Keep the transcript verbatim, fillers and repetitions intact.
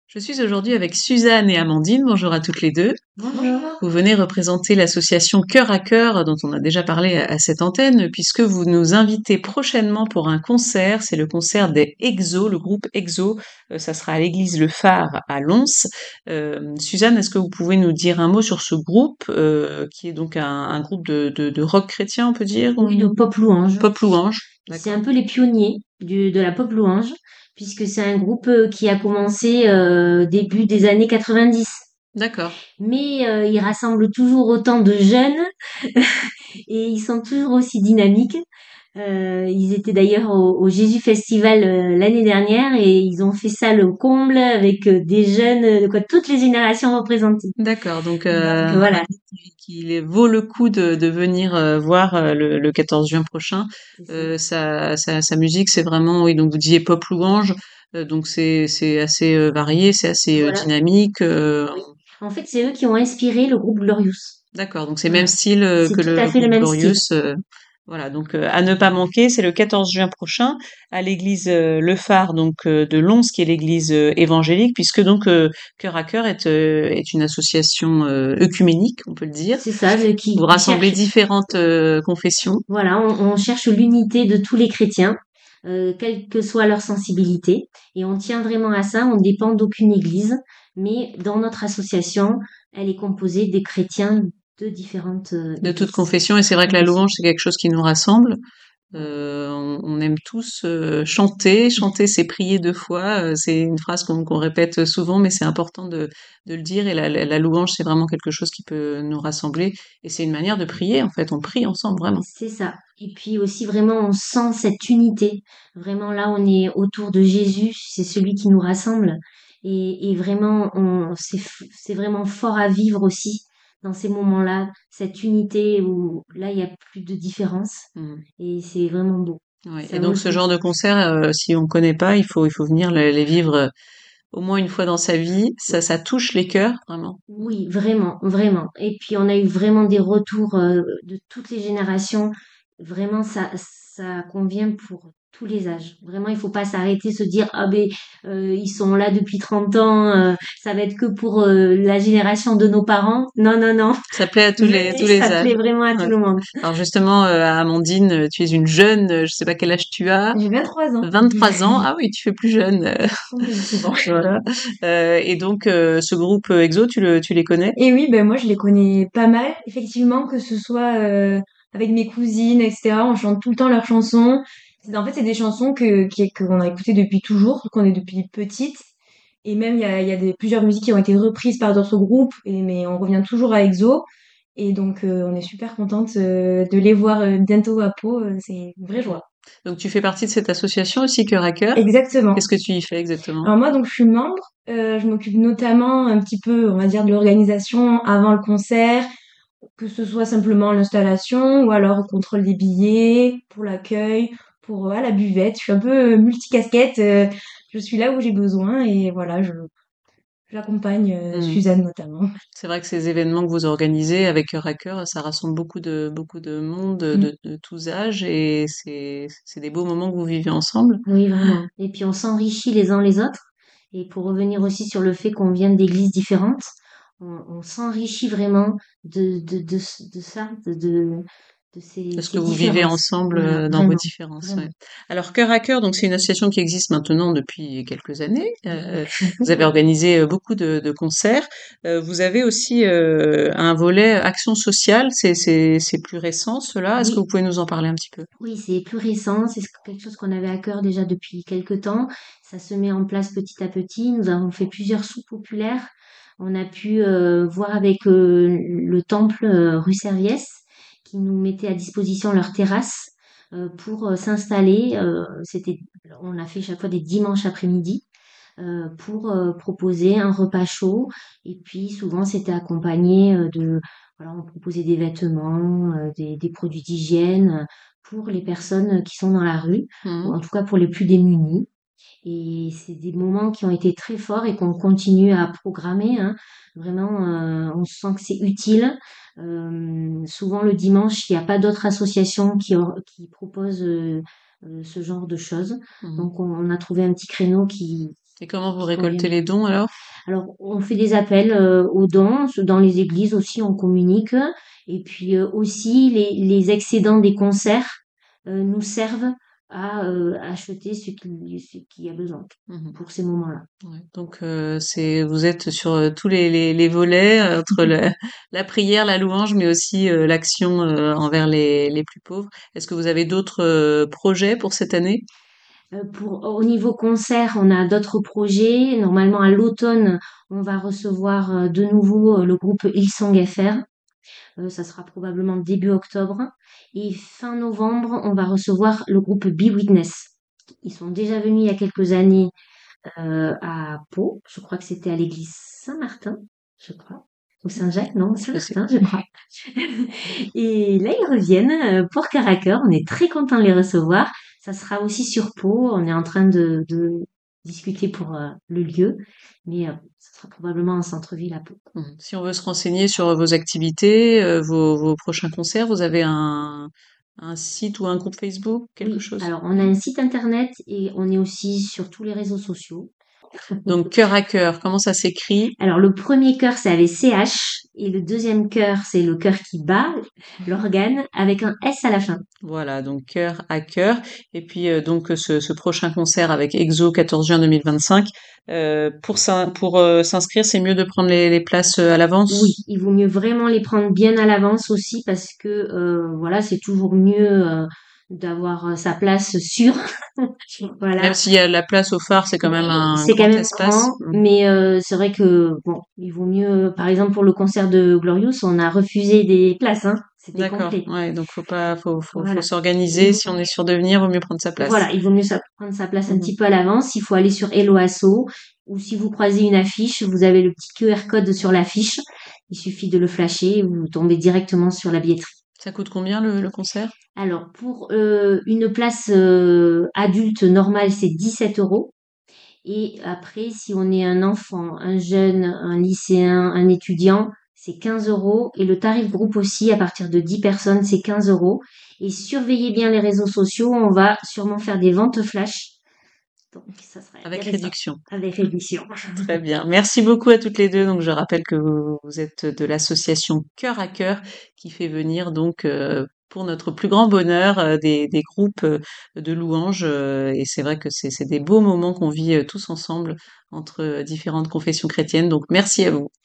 Je suis aujourd'hui avec Suzanne et Amandine. Bonjour à toutes les deux. Bonjour. Vous venez représenter l'association Cœur à Cœur dont on a déjà parlé à, à cette antenne puisque vous nous invitez prochainement pour un concert. C'est le concert des Exo, le groupe Exo. Euh, ça sera à l'église Le Phare à Lons. Euh, Suzanne, est-ce que vous pouvez nous dire un mot sur ce groupe euh, qui est donc un, un groupe de, de, de rock chrétien, on peut dire, Oui, de ou pop louange. pop louange? C'est D'accord. un peu les pionniers du, de la pop louange, puisque c'est un groupe euh, qui a commencé euh, début des années quatre-vingt-dix. D'accord. Mais euh, il rassemble toujours autant de jeunes et ils sont toujours aussi dynamiques. Euh, ils étaient d'ailleurs au, au Jésus Festival euh, l'année dernière et ils ont fait ça le comble avec euh, des jeunes, euh, quoi, toutes les générations représentées. D'accord, donc Donc euh, voilà, qu'il vaut le coup de, de venir euh, voir euh, le, le quatorze juin prochain. c'est ça. Euh, sa, sa, sa musique, c'est vraiment, oui, donc vous disiez pop louange, euh, donc c'est c'est assez euh, varié, c'est assez euh, Voilà, dynamique. euh, oui. En fait, c'est eux qui ont inspiré le groupe Glorious. D'accord, donc c'est le même Voilà. style euh, C'est que tout le, à le fait le groupe même style. Glorious. euh, voilà, donc euh, à ne pas manquer, c'est le quatorze juin prochain à l'église euh, Le Phare, donc euh, de Lons, qui est l'église euh, évangélique, puisque donc euh, Cœur à Cœur est, euh, est une association euh, œcuménique, on peut le dire. C'est ça, je- qui, Vous qui rassemblez cherche, différentes euh, confessions. voilà, on, on cherche l'unité de tous les chrétiens, euh, quelle que soit leur sensibilité. Et on tient vraiment à ça, on ne dépend d'aucune église, mais dans notre association, elle est composée des chrétiens de différentes euh, De toute églises, confession, et c'est vrai que la confessions. louange, c'est quelque chose qui nous rassemble. Voilà. Euh, on, on aime tous euh, chanter. Chanter, c'est prier deux fois. Euh, c'est une phrase qu'on qu'on répète souvent, mais c'est important de, de le dire. Et la, la, la louange, c'est vraiment quelque chose qui peut nous rassembler. Et c'est une manière de prier, en fait. On prie ensemble, vraiment. C'est ça. Et puis aussi vraiment, on sent cette unité. Vraiment là, on est autour de Jésus, c'est celui qui nous rassemble. Et, et vraiment, on, c'est, f- c'est vraiment fort à vivre aussi dans ces moments-là, cette unité où là, il n'y a plus de différence. Mm. Et c'est vraiment beau. Ouais. Et Ça vaut donc, le ce coup. genre de concert, euh, si on connaît pas, il faut, il faut venir le- les vivre euh, au moins une fois dans sa vie. Ça, ça touche les cœurs, vraiment. Oui, vraiment, vraiment. Et puis on a eu vraiment des retours euh, de toutes les générations. Vraiment, ça, ça convient pour tous les âges. Vraiment, il faut pas s'arrêter, se dire ah ben euh, ils sont là depuis trente ans, euh, ça va être que pour euh, la génération de nos parents. Non, non, non. Ça plaît à tous les, tous Venez, ça les âges. plaît vraiment à tout Ouais. le monde. Alors justement, euh, Amandine, euh, tu es une jeune, euh, je sais pas quel âge tu as, J'ai vingt-trois ans. vingt-trois ans. Ah oui, tu fais plus jeune. euh, Effectivement. voilà. Euh, et donc, euh, ce groupe euh, EXO, tu le, tu les connais? Et oui, ben moi je les connais pas mal, effectivement, que ce soit euh, avec mes cousines, et cetera. On chante tout le temps leurs chansons. C'est- En fait, c'est des chansons que qui- qu'on a écoutées depuis toujours, qu'on est depuis petite. Et même il y a, il y a des, plusieurs musiques qui ont été reprises par d'autres groupes, et, mais on revient toujours à EXO. Et donc euh, on est super contente euh, de les voir euh, bientôt à Pau. euh, c'est une vraie joie. Donc, tu fais partie de cette association aussi, Cœur à Cœur. Exactement. Qu'est-ce que tu y fais exactement? Alors moi, donc, je suis membre. Euh, je m'occupe notamment un petit peu, on va dire, de l'organisation avant le concert, que ce soit simplement l'installation ou alors au contrôle des billets, pour l'accueil, pour euh, à la buvette. Je suis un peu euh, multicasquette. euh, je suis là où j'ai besoin et voilà, je j'accompagne euh, Hmm. Suzanne notamment. C'est vrai que ces événements que vous organisez avec Cœur à Cœur, ça rassemble beaucoup de, beaucoup de monde de, Mm. de, de tous âges et c'est, c'est des beaux moments que vous vivez ensemble. Oui, vraiment. Et puis on s'enrichit les uns les autres. Et pour revenir aussi sur le fait qu'on vient d'églises différentes, on, on s'enrichit vraiment de, de, de, de ça, de, de, de ces, De ce que ces vous vivez différences. ensemble Voilà, euh, dans vos vraiment, différences. Ouais. vraiment. Alors Cœur à Cœur, donc c'est une association qui existe maintenant depuis quelques années. Euh, vous avez organisé euh, beaucoup de, de concerts. Euh, vous avez aussi euh, un volet action sociale. C'est c'est c'est plus récent cela. Est-ce que vous Oui, pouvez nous en parler un petit peu? oui, c'est plus récent, c'est quelque chose qu'on avait à cœur déjà depuis quelques temps. Ça se met en place petit à petit. Nous avons fait plusieurs soupes populaires. On a pu euh, voir avec euh, le temple euh, rue Serviès qui nous mettait à disposition leur terrasse euh, pour euh, s'installer. Euh, c'était, on a fait chaque fois des dimanches après-midi euh, pour euh, proposer un repas chaud. Et puis souvent c'était accompagné euh, de, voilà, on proposait des vêtements, euh, des, des produits d'hygiène euh, pour les personnes qui sont dans la rue, ou Mhm. en tout cas pour les plus démunis. Et c'est des moments qui ont été très forts et qu'on continue à programmer, hein. Vraiment, euh, on sent que c'est utile. Euh, souvent le dimanche, il n'y a pas d'autres associations qui, or- qui proposent euh, euh, ce genre de choses. Mhm. Donc on, on a trouvé un petit créneau qui, Et comment vous qui convient récoltez les bien. dons alors? Alors, on fait des appels euh, aux dons, dans les églises aussi, on communique. Et puis euh, aussi, les, les excédents des concerts euh, nous servent à euh, acheter ce qui, ce qui a besoin Mhm. pour ces moments-là. Ouais. Donc euh, c'est vous êtes sur euh, tous les, les, les volets euh, entre le- la prière, la louange, mais aussi euh, l'action euh, envers les, les plus pauvres. Est-ce que vous avez d'autres euh, projets pour cette année? Euh, pour, au niveau concert, on a d'autres projets. Normalement, à l'automne, on va recevoir euh, de nouveau euh, le groupe Hillsong F R. Euh, ça sera probablement début octobre. Et fin novembre, on va recevoir le groupe Be Witness. Ils sont déjà venus il y a quelques années euh, à Pau. Je crois que c'était à l'église Saint-Martin, je crois. Ou Saint-Jacques, non, Je sais Saint-Martin, je plus. crois. Et là, ils reviennent euh, pour Caracal. On est très content de les recevoir. Ça sera aussi sur Pau. On est en train de, de discuter pour euh, le lieu. Mais euh, ça sera probablement en centre-ville à Pau. Mhm. Si on veut se renseigner sur vos activités, euh, vos, vos prochains concerts, vous avez un, un site ou un groupe Facebook, quelque Oui, chose? alors on a un site internet et on est aussi sur tous les réseaux sociaux. Donc cœur à cœur, comment ça s'écrit? Alors le premier chœur c'est avec C H et le deuxième chœur c'est le chœur qui bat l'organe avec un S à la fin. Voilà, donc cœur à cœur. Et puis euh, donc ce, ce prochain concert avec EXO quatorze juin deux mille vingt-cinq. Euh, pour s'in- pour euh, s'inscrire, c'est mieux de prendre les, les places euh, à Oui, l'avance. il vaut mieux vraiment les prendre bien à l'avance aussi parce que euh, voilà, c'est toujours mieux euh, d'avoir euh, sa place sûre. Même Voilà. s'il y a la place au phare, c'est quand même un C'est quand grand même espace. grand, Mm. mais euh, c'est vrai que bon, il vaut mieux. Par exemple, pour le concert de Glorious, on a refusé des places, hein. C'était D'accord. complet. Ouais, donc faut pas, faut, faut, faut Voilà. Il s'organiser. vaut, Si on est sûr de venir, vaut mieux prendre sa place. voilà, il vaut mieux sa- prendre sa place un Mhm. petit peu à l'avance. Il faut aller sur Hello Asso ou si vous croisez une affiche, vous avez le petit Q R code sur l'affiche. Il suffit de le flasher et vous tombez directement sur la billetterie. Ça coûte combien le, le concert? Alors, pour euh, une place euh, adulte normale, c'est dix-sept euros. Et après, si on est un enfant, un jeune, un lycéen, un étudiant, c'est quinze euros. Et le tarif groupe aussi, à partir de dix personnes, c'est quinze euros. Et surveillez bien les réseaux sociaux, on va sûrement faire des ventes flash. Donc, ça sera Avec intéressant. réduction. Avec réduction. Très bien. Merci beaucoup à toutes les deux. Donc, je rappelle que vous, vous êtes de l'association Cœur à Cœur qui fait venir donc euh, pour notre plus grand bonheur euh, des, des groupes euh, de louanges. euh, et c'est vrai que c'est c'est des beaux moments qu'on vit euh, tous ensemble entre euh, différentes confessions chrétiennes. Donc, merci à vous.